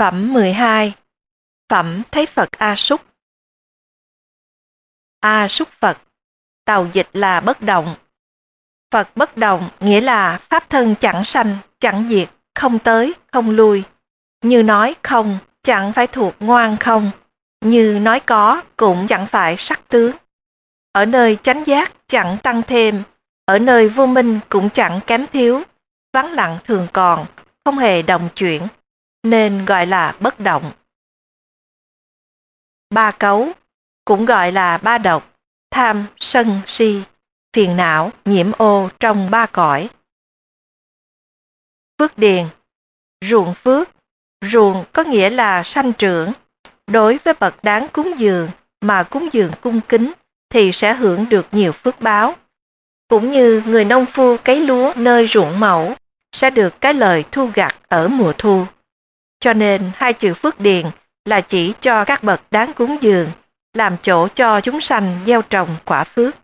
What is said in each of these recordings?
Phẩm 12. Phẩm thấy Phật A Súc. A Súc Phật, tàu dịch là bất động. Phật bất động nghĩa là pháp thân chẳng sanh, chẳng diệt, không tới, không lui. Như nói không, chẳng phải thuộc ngoan không. Như nói có, cũng chẳng phải sắc tướng. Ở nơi chánh giác chẳng tăng thêm, ở nơi vô minh cũng chẳng kém thiếu. Vắng lặng thường còn, không hề đồng chuyển, nên gọi là bất động. Ba cấu, cũng gọi là ba độc, tham, sân, si, phiền não, nhiễm ô trong ba cõi. Phước điền, ruộng phước. Ruộng có nghĩa là sanh trưởng. Đối với bậc đáng cúng dường mà cúng dường cung kính thì sẽ hưởng được nhiều phước báo. Cũng như người nông phu cấy lúa nơi ruộng mẫu sẽ được cái lời thu gặt ở mùa thu. Cho nên hai chữ phước điền là chỉ cho các bậc đáng cúng dường, làm chỗ cho chúng sanh gieo trồng quả phước.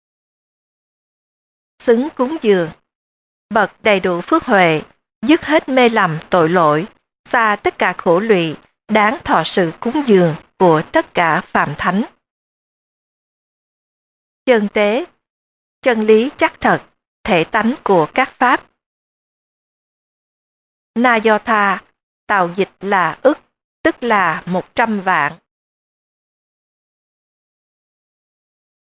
Xứng cúng dường, bậc đầy đủ phước huệ, dứt hết mê lầm tội lỗi, xa tất cả khổ lụy, đáng thọ sự cúng dường của tất cả phàm thánh. Chân tế, chân lý chắc thật, thể tánh của các pháp. Na Do Tha, tàu dịch là ức, tức là 100 vạn.